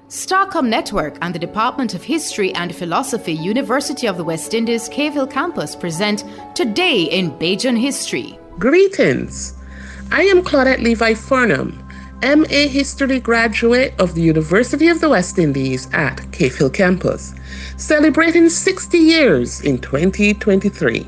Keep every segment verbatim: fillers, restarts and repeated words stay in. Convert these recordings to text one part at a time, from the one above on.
Starcom Network and the Department of History and Philosophy, University of the West Indies, Cave Campus present Today in Bajan History. Greetings. I am Claudette Levi Farnham, M A History graduate of the University of the West Indies at Cave Hill Campus, celebrating sixty years in twenty twenty-three.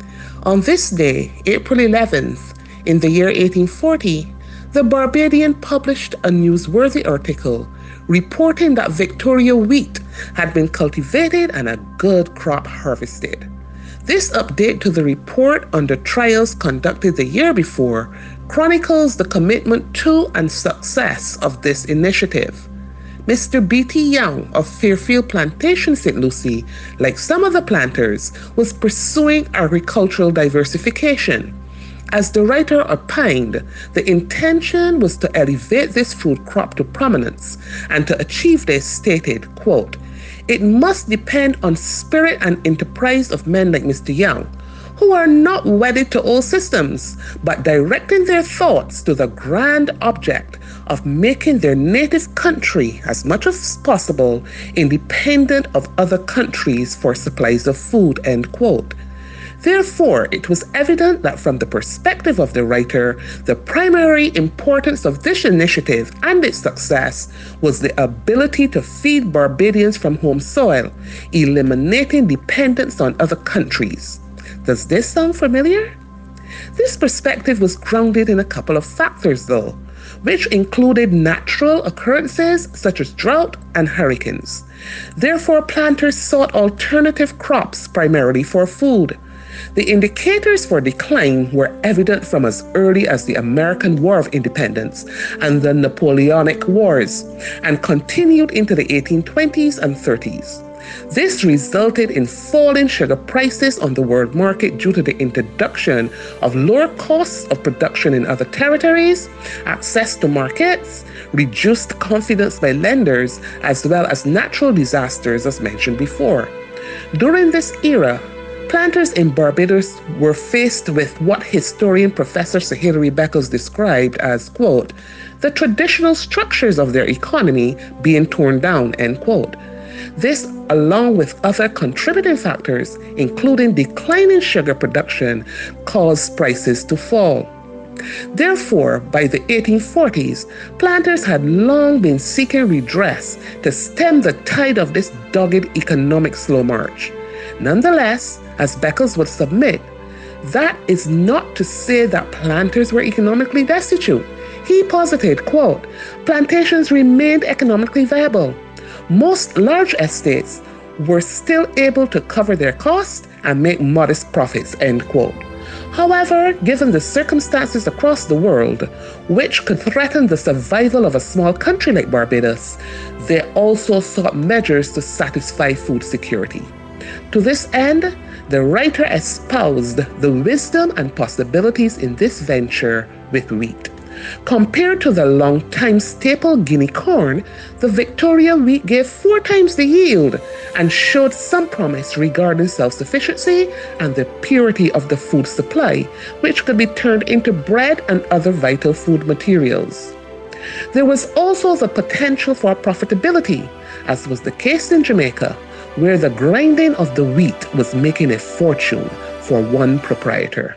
On this day, April eleventh, in the year eighteen forty, the Barbadian published a newsworthy article reporting that Victoria wheat had been cultivated and a good crop harvested. This update to the report on the trials conducted the year before chronicles the commitment to and success of this initiative. Mister B T Young of Fairfield Plantation, Saint Lucie, like some of the planters, was pursuing agricultural diversification. As the writer opined, the intention was to elevate this fruit crop to prominence, and to achieve this stated, quote, "It must depend on spirit and enterprise of men like Mister Young, who are not wedded to old systems, but directing their thoughts to the grand object of making their native country as much as possible independent of other countries for supplies of food," end quote. Therefore, it was evident that from the perspective of the writer, the primary importance of this initiative and its success was the ability to feed Barbadians from home soil, eliminating dependence on other countries. Does this sound familiar? This perspective was grounded in a couple of factors, though, which included natural occurrences such as drought and hurricanes. Therefore, planters sought alternative crops primarily for food. The indicators for decline were evident from as early as the American War of Independence and the Napoleonic Wars, and continued into the eighteen twenties and thirties. This resulted in falling sugar prices on the world market due to the introduction of lower costs of production in other territories, access to markets, reduced confidence by lenders, as well as natural disasters as mentioned before. During this era, planters in Barbados were faced with what historian Professor Sir Hilary Beckles described as, quote, "the traditional structures of their economy being torn down," end quote. This, along with other contributing factors, including declining sugar production, caused prices to fall. Therefore, by the eighteen forties, planters had long been seeking redress to stem the tide of this dogged economic slow march. Nonetheless, as Beckles would submit, that is not to say that planters were economically destitute. He posited, quote, "plantations remained economically viable. Most large estates were still able to cover their costs and make modest profits," end quote. However, given the circumstances across the world, which could threaten the survival of a small country like Barbados, they also sought measures to satisfy food security. To this end, the writer espoused the wisdom and possibilities in this venture with wheat. Compared to the long-time staple Guinea corn, the Victoria wheat gave four times the yield and showed some promise regarding self-sufficiency and the purity of the food supply, which could be turned into bread and other vital food materials. There was also the potential for profitability, as was the case in Jamaica, where the grinding of the wheat was making a fortune for one proprietor.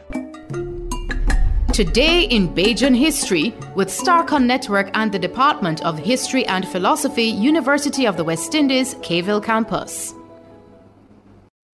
Today in Bajan History with Starcom Network and the Department of History and Philosophy, University of the West Indies, Cave Campus.